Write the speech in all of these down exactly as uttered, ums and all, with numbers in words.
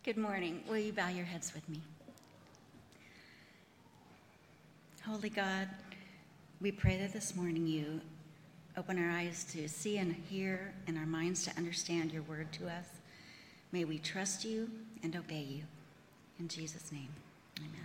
Good morning. Will you bow your heads with me? Holy God, we pray that this morning you open our eyes to see and hear and our minds to understand your word to us. May we trust you and obey you. In Jesus' name, amen.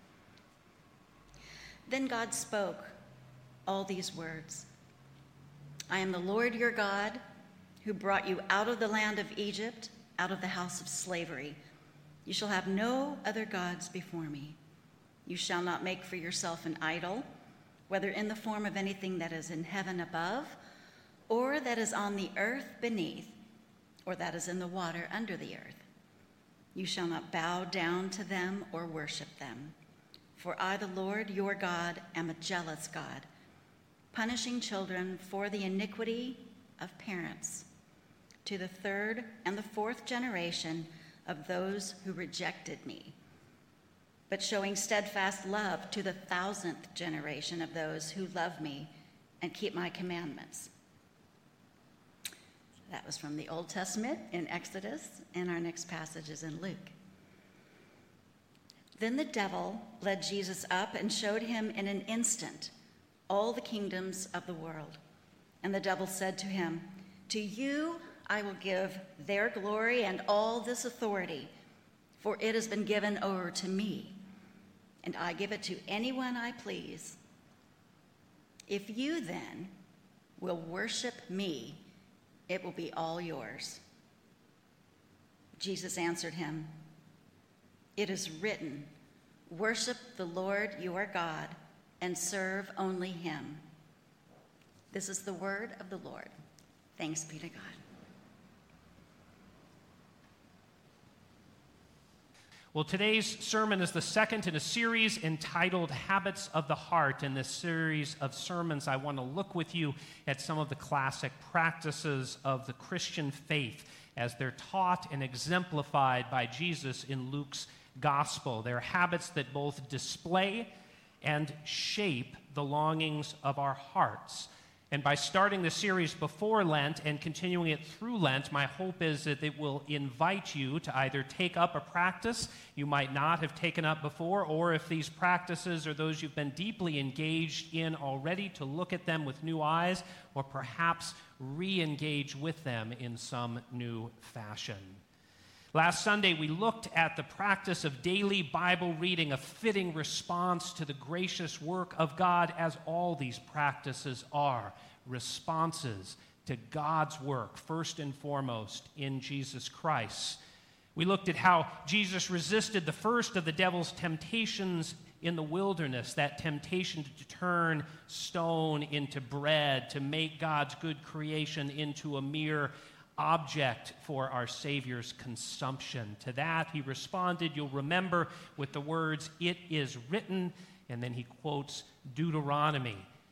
Then God spoke all these words. I am the Lord your God, who brought you out of the land of Egypt, out of the house of slavery. You shall have no other gods before me. You shall not make for yourself an idol, whether in the form of anything that is in heaven above, or that is on the earth beneath, or that is in the water under the earth. You shall not bow down to them or worship them. For I, the Lord your God, am a jealous God, punishing children for the iniquity of parents, to the third and the fourth generation of those who rejected me, but showing steadfast love to the thousandth generation of those who love me and keep my commandments. That was from the Old Testament in Exodus, and our next passage is in Luke. Then the devil led Jesus up and showed him in an instant all the kingdoms of the world. And the devil said to him, to you I will give their glory and all this authority, for it has been given over to me, and I give it to anyone I please. If you then will worship me, it will be all yours. Jesus answered him, it is written, worship the Lord your God and serve only him. This is the word of the Lord. Thanks be to God. Well, today's sermon is the second in a series entitled Habits of the Heart. In this series of sermons, I want to look with you at some of the classic practices of the Christian faith as they're taught and exemplified by Jesus in Luke's gospel. They're habits that both display and shape the longings of our hearts. And by starting the series before Lent and continuing it through Lent, my hope is that it will invite you to either take up a practice you might not have taken up before, or if these practices are those you've been deeply engaged in already, to look at them with new eyes, or perhaps re-engage with them in some new fashion. Last Sunday, we looked at the practice of daily Bible reading, a fitting response to the gracious work of God, as all these practices are, responses to God's work, first and foremost in Jesus Christ. We looked at how Jesus resisted the first of the devil's temptations in the wilderness, that temptation to turn stone into bread, to make God's good creation into a mere object for our Savior's consumption. To that, he responded, you'll remember, with the words, it is written, and then he quotes Deuteronomy.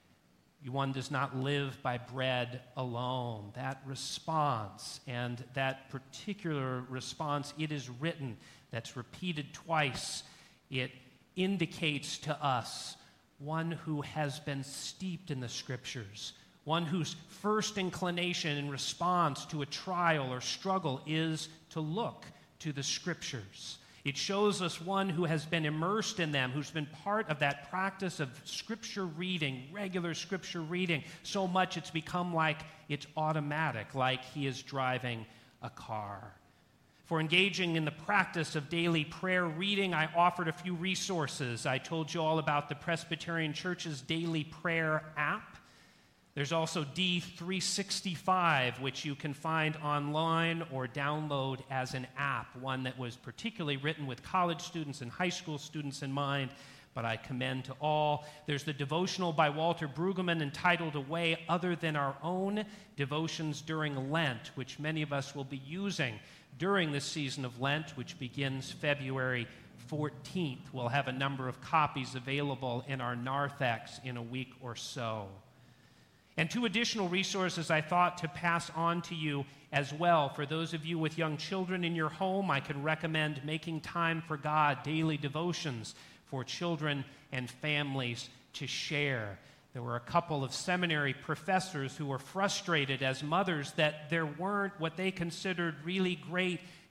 One does not live by bread alone. That response, and that particular response, it is written, that's repeated twice, it indicates to us one who has been steeped in the Scriptures, one whose first inclination in response to a trial or struggle is to look to the Scriptures. It shows us one who has been immersed in them, who's been part of that practice of Scripture reading, regular Scripture reading, so much it's become like it's automatic, like he is driving a car. For engaging in the practice of daily prayer reading, I offered a few resources. I told you all about the Presbyterian Church's daily prayer app. There's also D three sixty-five, which you can find online or download as an app, one that was particularly written with college students and high school students in mind, but I commend to all. There's the devotional by Walter Brueggemann entitled A Way Other Than Our Own, Devotions During Lent, which many of us will be using during this season of Lent, which begins February fourteenth. We'll have a number of copies available in our narthex in a week or so. And two additional resources I thought to pass on to you as well. For those of you with young children in your home, I can recommend Making Time for God, daily devotions for children and families to share. There were a couple of seminary professors who were frustrated as mothers that there weren't what they considered really great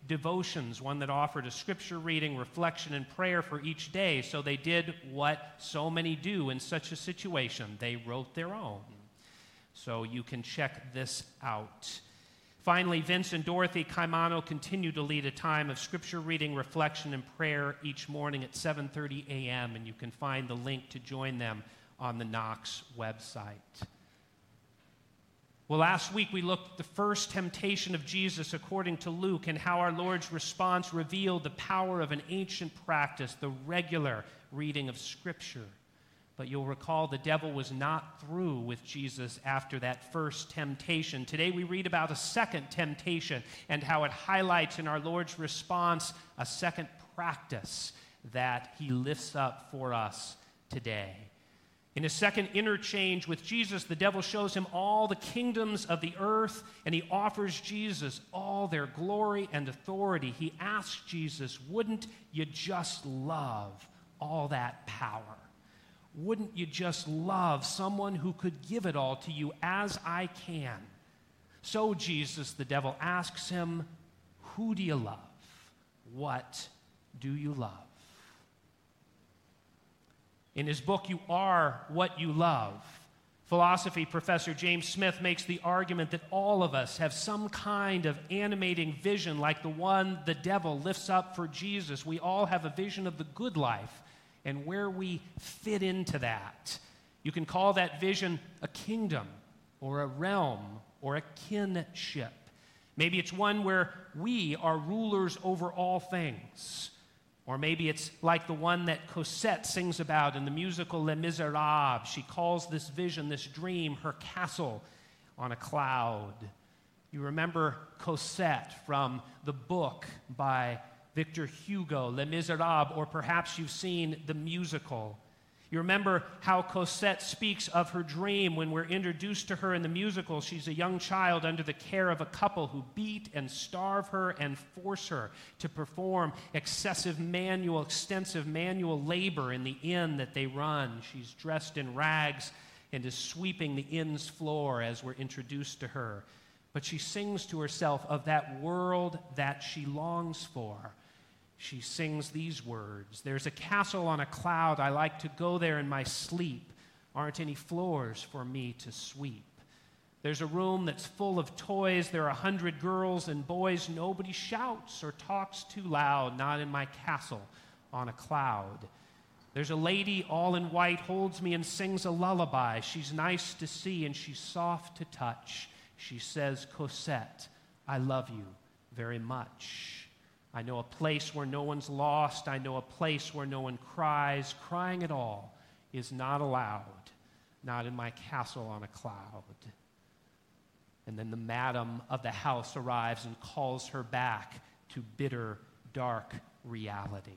devotions, one that offered a scripture reading, reflection, and prayer for each day. So they did what so many do in such a situation. They wrote their own. So you can check this out. Finally, Vince and Dorothy Caimano continue to lead a time of scripture reading, reflection, and prayer each morning at seven thirty a.m., and you can find the link to join them on the Knox website. Well, last week we looked at the first temptation of Jesus according to Luke and how our Lord's response revealed the power of an ancient practice, the regular reading of Scripture. But you'll recall the devil was not through with Jesus after that first temptation. Today we read about a second temptation and how it highlights in our Lord's response a second practice that he lifts up for us today. In a second interchange with Jesus, the devil shows him all the kingdoms of the earth, and he offers Jesus all their glory and authority. He asks Jesus, wouldn't you just love all that power? Wouldn't you just love someone who could give it all to you as I can? So Jesus, the devil, asks him, who do you love? What do you love? In his book, You Are What You Love, philosophy professor James Smith makes the argument that all of us have some kind of animating vision like the one the devil lifts up for Jesus. We all have a vision of the good life and where we fit into that. You can call that vision a kingdom or a realm or a kinship. Maybe it's one where we are rulers over all things. Or maybe it's like the one that Cosette sings about in the musical Les Miserables. She calls this vision, this dream, her castle on a cloud. You remember Cosette from the book by Victor Hugo, Les Miserables, or perhaps you've seen the musical. You remember how Cosette speaks of her dream when we're introduced to her in the musical. She's a young child under the care of a couple who beat and starve her and force her to perform excessive manual, extensive manual labor in the inn that they run. She's dressed in rags and is sweeping the inn's floor as we're introduced to her. But she sings to herself of that world that she longs for. She sings these words, there's a castle on a cloud, I like to go there in my sleep. Aren't any floors for me to sweep. There's a room that's full of toys, there are a hundred girls and boys, nobody shouts or talks too loud, not in my castle on a cloud. There's a lady all in white, holds me and sings a lullaby. She's nice to see and she's soft to touch. She says, Cosette, I love you very much. I know a place where no one's lost. I know a place where no one cries. Crying at all is not allowed, not in my castle on a cloud. And then the madam of the house arrives and calls her back to bitter, dark reality.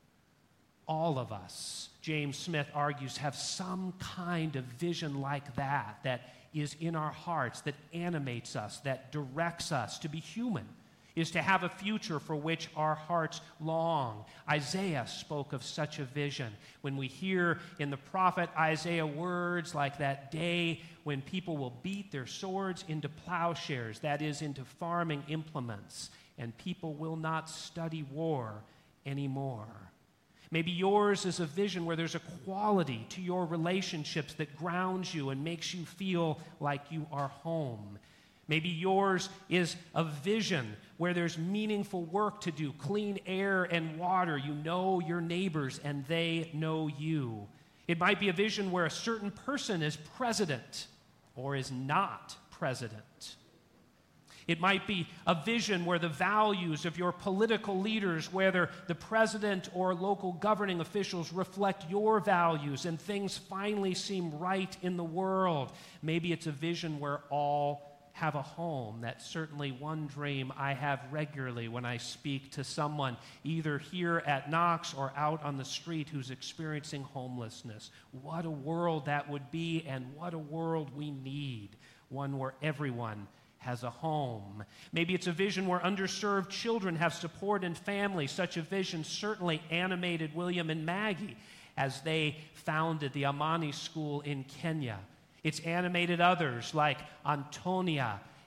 All of us, James Smith argues, have some kind of vision like that, that is in our hearts, that animates us, that directs us to be human, is to have a future for which our hearts long. Isaiah spoke of such a vision. When we hear in the prophet Isaiah words like that day when people will beat their swords into plowshares, that is, into farming implements, and people will not study war anymore. Maybe yours is a vision where there's a quality to your relationships that grounds you and makes you feel like you are home. Maybe yours is a vision where there's meaningful work to do, clean air and water. You know your neighbors and they know you. It might be a vision where a certain person is president or is not president. It might be a vision where the values of your political leaders, whether the president or local governing officials, reflect your values and things finally seem right in the world. Maybe it's a vision where all have a home. That's certainly one dream I have regularly when I speak to someone, either here at Knox or out on the street, who's experiencing homelessness. What a world that would be, and what a world we need, one where everyone has a home. Maybe it's a vision where underserved children have support and family. Such a vision certainly animated William and Maggie as they founded the Amani School in Kenya. It's animated others like Antonia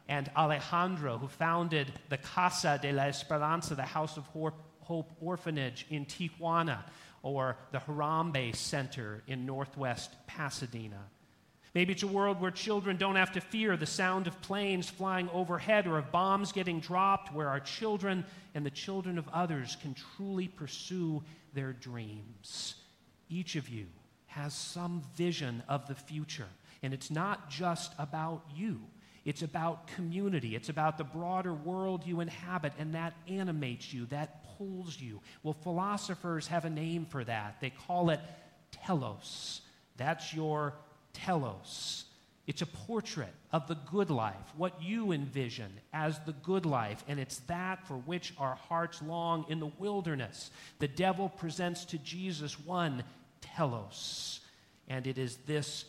and Alejandro, who founded the Casa de la Esperanza, the House of Hope Orphanage in Tijuana, or the Harambe Center in Northwest Pasadena. Maybe it's a world where children don't have to fear the sound of planes flying overhead or of bombs getting dropped, where our children and the children of others can truly pursue their dreams. Each of you has some vision of the future, and it's not just about you. It's about community. It's about the broader world you inhabit, and that animates you, that pulls you. Well, philosophers have a name for that. They call it telos. That's your telos. It's a portrait of the good life, what you envision as the good life, and it's that for which our hearts long in the wilderness. The devil presents to Jesus one telos, and it is this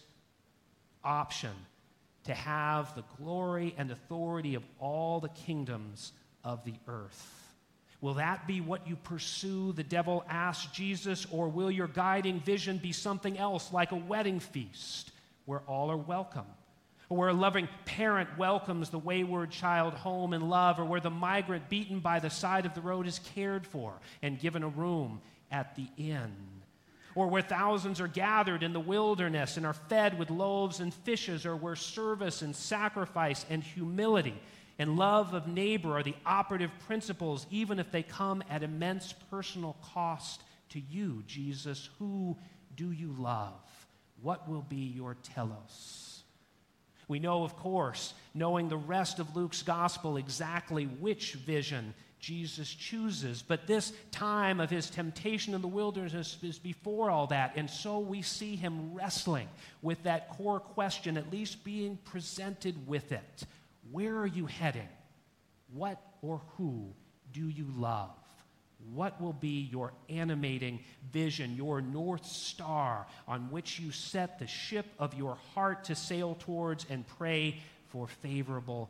option to have the glory and authority of all the kingdoms of the earth. Will that be what you pursue, the devil asked Jesus, or will your guiding vision be something else, like a wedding feast where all are welcome, or where a loving parent welcomes the wayward child home in love, or where the migrant beaten by the side of the road is cared for and given a room at the inn, or where thousands are gathered in the wilderness and are fed with loaves and fishes, or where service and sacrifice and humility and love of neighbor are the operative principles, even if they come at immense personal cost to you, Jesus. Who do you love? What will be your telos? We know, of course, knowing the rest of Luke's gospel, exactly which vision Jesus chooses. But this time of his temptation in the wilderness is before all that. And so we see him wrestling with that core question, at least being presented with it. Where are you heading? What or who do you love? What will be your animating vision, your North Star on which you set the ship of your heart to sail towards and pray for favorable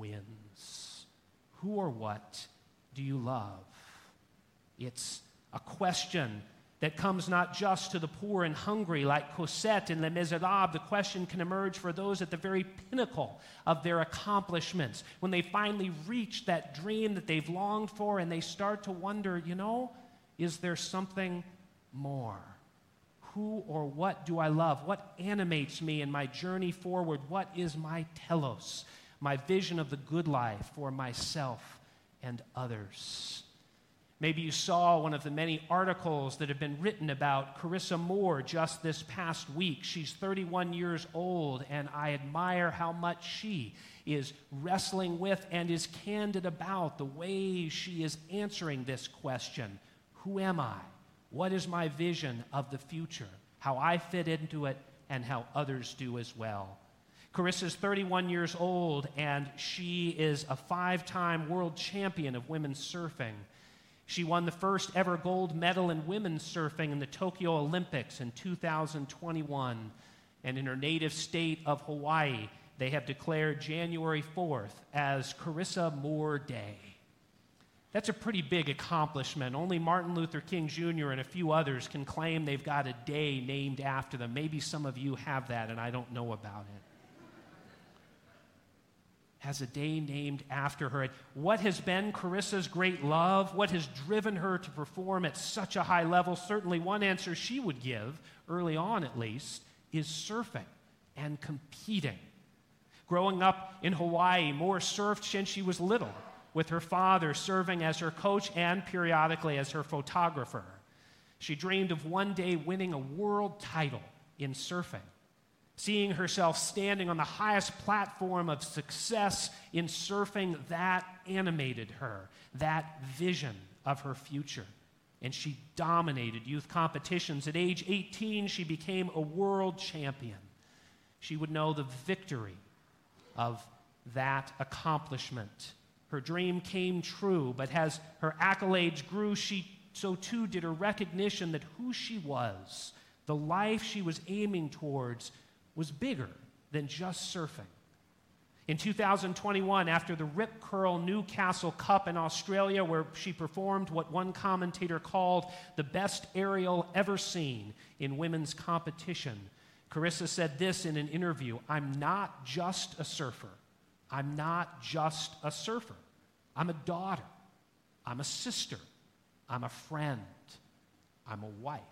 winds? Who or what do you love? It's a question that comes not just to the poor and hungry like Cosette in Les Miserables. The question can emerge for those at the very pinnacle of their accomplishments, when they finally reach that dream that they've longed for and they start to wonder, you know, is there something more? Who or what do I love? What animates me in my journey forward? What is my telos, my vision of the good life for myself and others? Maybe you saw one of the many articles that have been written about Carissa Moore just this past week. She's thirty-one years old, and I admire how much she is wrestling with and is candid about the way she is answering this question. Who am I? What is my vision of the future? How I fit into it and how others do as well. Carissa's thirty-one years old, and she is a five-time world champion of women's surfing. She won the first ever gold medal in women's surfing in the Tokyo Olympics in two thousand twenty-one. And in her native state of Hawaii, they have declared January fourth as Carissa Moore Day. That's a pretty big accomplishment. Only Martin Luther King Junior and a few others can claim they've got a day named after them. Maybe some of you have that, and I don't know about it. Has a day named after her. What has been Carissa's great love? What has driven her to perform at such a high level? Certainly one answer she would give, early on at least, is surfing and competing. Growing up in Hawaii, Moore surfed since she was little, with her father serving as her coach and periodically as her photographer. She dreamed of one day winning a world title in surfing. Seeing herself standing on the highest platform of success in surfing, that animated her, that vision of her future. And she dominated youth competitions. At age eighteen, she became a world champion. She would know the victory of that accomplishment. Her dream came true, but as her accolades grew, she so too did her recognition that who she was, the life she was aiming towards, was bigger than just surfing. In two thousand twenty-one, after the Rip Curl Newcastle Cup in Australia, where she performed what one commentator called the best aerial ever seen in women's competition, Carissa said this in an interview: "I'm not just a surfer. I'm not just a surfer. I'm a daughter. I'm a sister. I'm a friend. I'm a wife.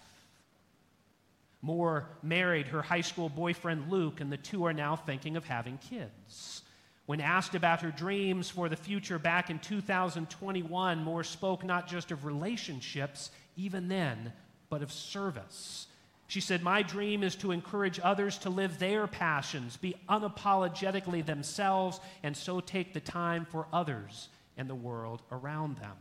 Moore married her high school boyfriend Luke, and the two are now thinking of having kids. When asked about her dreams for the future back in two thousand twenty-one, Moore spoke not just of relationships, even then, but of service. She said, "My dream is to encourage others to live their passions, be unapologetically themselves, and so take the time for others and the world around them."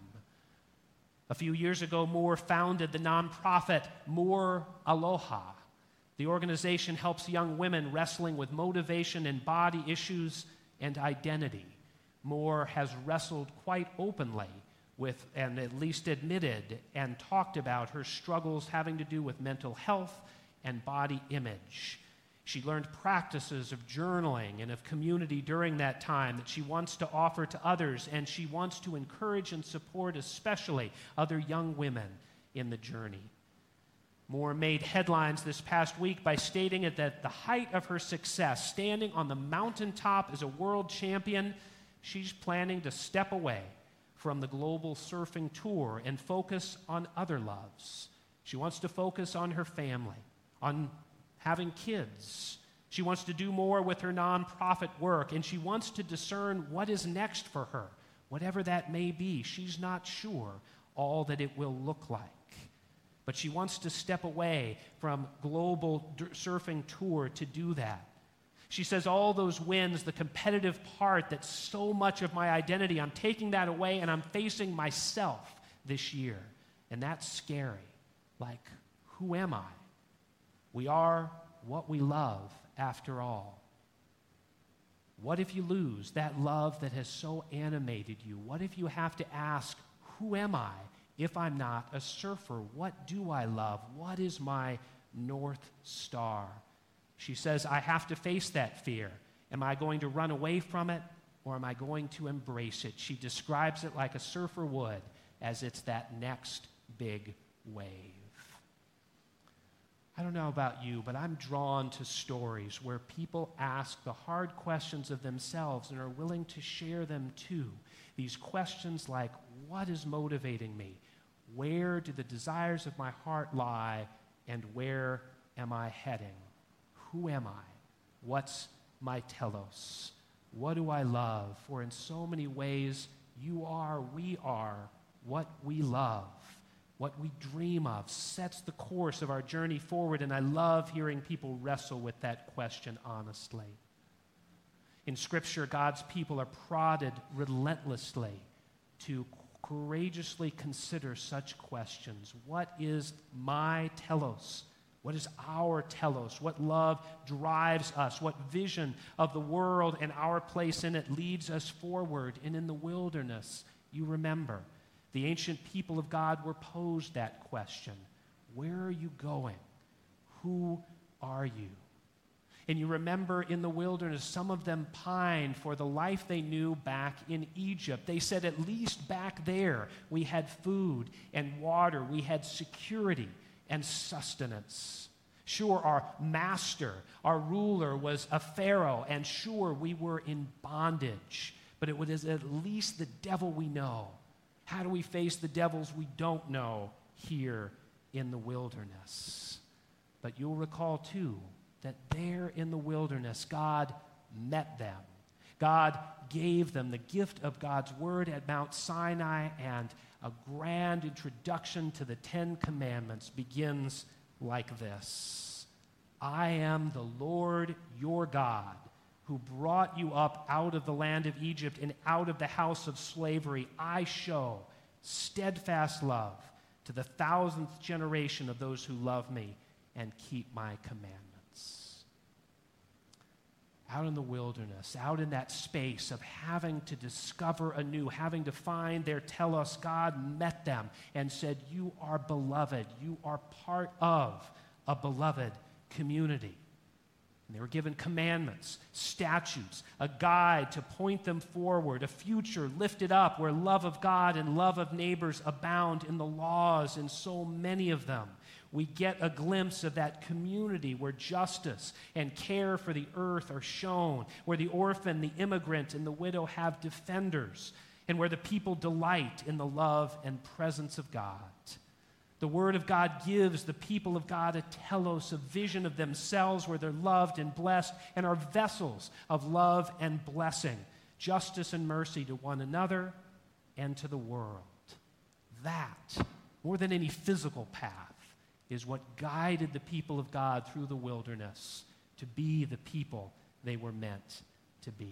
A few years ago, Moore founded the nonprofit Moore Aloha. The organization helps young women wrestling with motivation and body issues and identity. Moore has wrestled quite openly with, and at least admitted and talked about her struggles having to do with mental health and body image. She learned practices of journaling and of community during that time that she wants to offer to others, and she wants to encourage and support especially other young women in the journey. Moore made headlines this past week by stating that at the height of her success, standing on the mountaintop as a world champion, she's planning to step away from the global surfing tour and focus on other loves. She wants to focus on her family, on having kids. She wants to do more with her nonprofit work, and she wants to discern what is next for her, whatever that may be. She's not sure all that it will look like. But she wants to step away from global d- surfing tour to do that. She says, all those wins, the competitive part that's so much of my identity, I'm taking that away and I'm facing myself this year. And that's scary. Like, who am I? We are what we love, after all. What if you lose that love that has so animated you? What if you have to ask, who am I? If I'm not a surfer, what do I love? What is my North Star? She says, I have to face that fear. Am I going to run away from it, or am I going to embrace it? She describes it like a surfer would, as it's that next big wave. I don't know about you, but I'm drawn to stories where people ask the hard questions of themselves and are willing to share them too. These questions like, what is motivating me? Where do the desires of my heart lie, and where am I heading? Who am I? What's my telos? What do I love? For in so many ways, you are, we are, what we love, what we dream of, sets the course of our journey forward, and I love hearing people wrestle with that question honestly. In Scripture, God's people are prodded relentlessly to courageously consider such questions. What is my telos? What is our telos? What love drives us? What vision of the world and our place in it leads us forward? And in the wilderness, you remember, the ancient people of God were posed that question. Where are you going? Who are you? And you remember in the wilderness, some of them pined for the life they knew back in Egypt. They said, at least back there, we had food and water, we had security and sustenance. Sure, our master, our ruler was a pharaoh, and sure, we were in bondage, but it was at least the devil we know. How do we face the devils we don't know here in the wilderness? But you'll recall, too, that there in the wilderness, God met them. God gave them the gift of God's word at Mount Sinai, and a grand introduction to the Ten Commandments begins like this. I am the Lord your God, who brought you up out of the land of Egypt and out of the house of slavery. I show steadfast love to the thousandth generation of those who love me and keep my commandments. Out in the wilderness, out in that space of having to discover anew, having to find their telos, God met them and said, you are beloved. You are part of a beloved community. And they were given commandments, statutes, a guide to point them forward, a future lifted up where love of God and love of neighbors abound in the laws, in so many of them. We get a glimpse of that community where justice and care for the earth are shown, where the orphan, the immigrant, and the widow have defenders, and where the people delight in the love and presence of God. The Word of God gives the people of God a telos, a vision of themselves where they're loved and blessed and are vessels of love and blessing, justice and mercy to one another and to the world. That, more than any physical path, is what guided the people of God through the wilderness to be the people they were meant to be.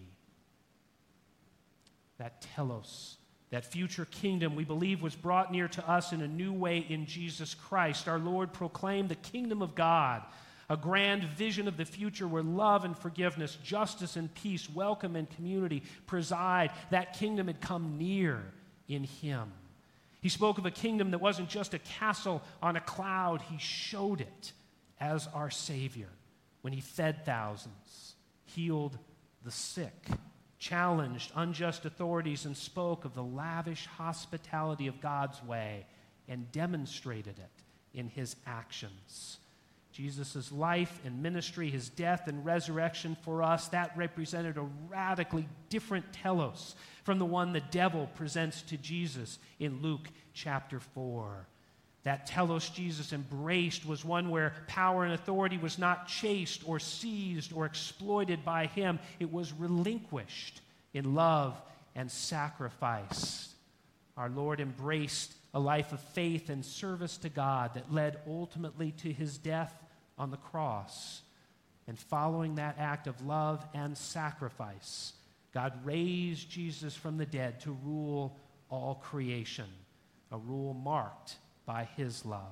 That telos, that future kingdom, we believe, was brought near to us in a new way in Jesus Christ. Our Lord proclaimed the kingdom of God, a grand vision of the future where love and forgiveness, justice and peace, welcome and community preside. That kingdom had come near in him. He spoke of a kingdom that wasn't just a castle on a cloud. He showed it as our Savior when he fed thousands, healed the sick, challenged unjust authorities, and spoke of the lavish hospitality of God's way and demonstrated it in his actions. Jesus' life and ministry, his death and resurrection for us, that represented a radically different telos from the one the devil presents to Jesus in Luke chapter four. That telos Jesus embraced was one where power and authority was not chased or seized or exploited by him. It was relinquished in love and sacrifice. Our Lord embraced a life of faith and service to God that led ultimately to his death on the cross. And following that act of love and sacrifice, God raised Jesus from the dead to rule all creation, a rule marked by his love.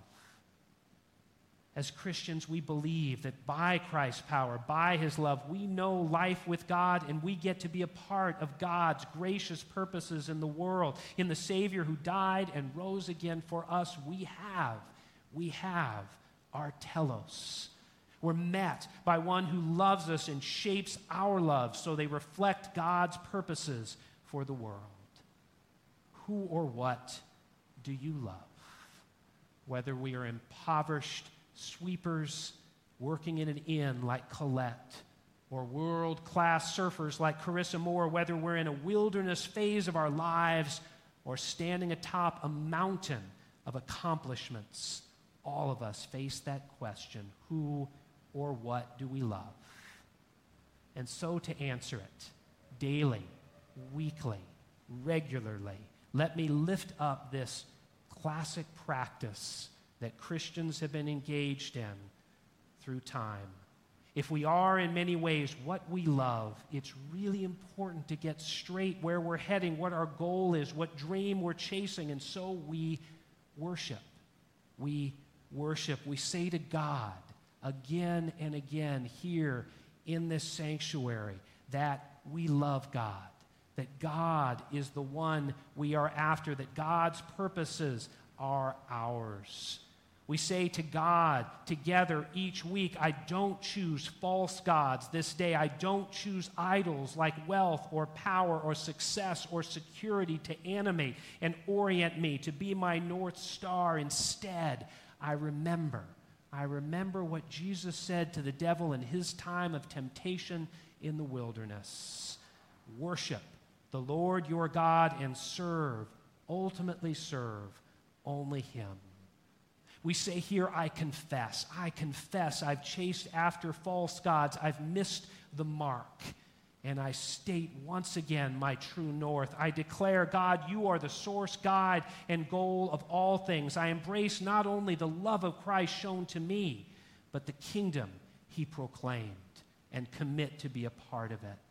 As Christians, we believe that by Christ's power, by his love, we know life with God, and we get to be a part of God's gracious purposes in the world. In the Savior who died and rose again for us, we have, we have our telos. We're met by one who loves us and shapes our love so they reflect God's purposes for the world. Who or what do you love? Whether we are impoverished sweepers working in an inn like Colette, or world-class surfers like Carissa Moore, whether we're in a wilderness phase of our lives or standing atop a mountain of accomplishments, all of us face that question, who or what do we love? And so to answer it daily, weekly, regularly, let me lift up this classic practice that Christians have been engaged in through time. If we are in many ways what we love, it's really important to get straight where we're heading, what our goal is, what dream we're chasing, and so we worship. We worship. We say to God again and again here in this sanctuary that we love God, that God is the one we are after, that God's purposes are ours. We say to God together each week, I don't choose false gods this day. I don't choose idols like wealth or power or success or security to animate and orient me, to be my North Star. Instead, I remember. I remember what Jesus said to the devil in his time of temptation in the wilderness. Worship the Lord your God and serve, ultimately serve, only him. We say here, I confess. I confess I've chased after false gods. I've missed the mark. And I state once again my true north. I declare, God, you are the source, guide, and goal of all things. I embrace not only the love of Christ shown to me, but the kingdom he proclaimed, and commit to be a part of it.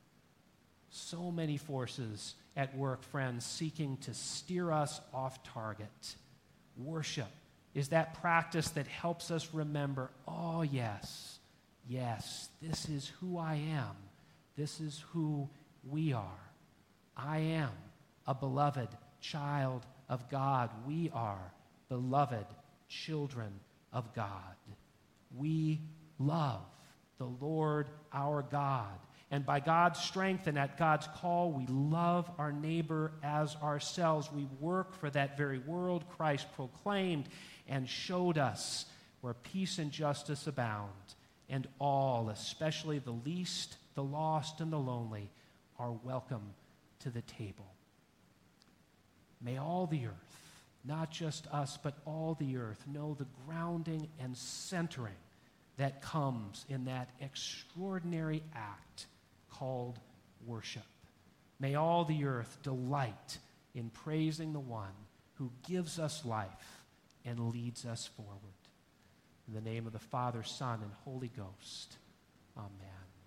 So many forces at work, friends, seeking to steer us off target. Worship is that practice that helps us remember, oh yes, yes, this is who I am. This is who we are. I am a beloved child of God. We are beloved children of God. We love the Lord our God. And by God's strength and at God's call, we love our neighbor as ourselves. We work for that very world Christ proclaimed and showed us, where peace and justice abound, and all, especially the least, the lost, and the lonely, are welcome to the table. May all the earth, not just us, but all the earth, know the grounding and centering that comes in that extraordinary act called worship. May all the earth delight in praising the one who gives us life and leads us forward. In the name of the Father, Son, and Holy Ghost, amen.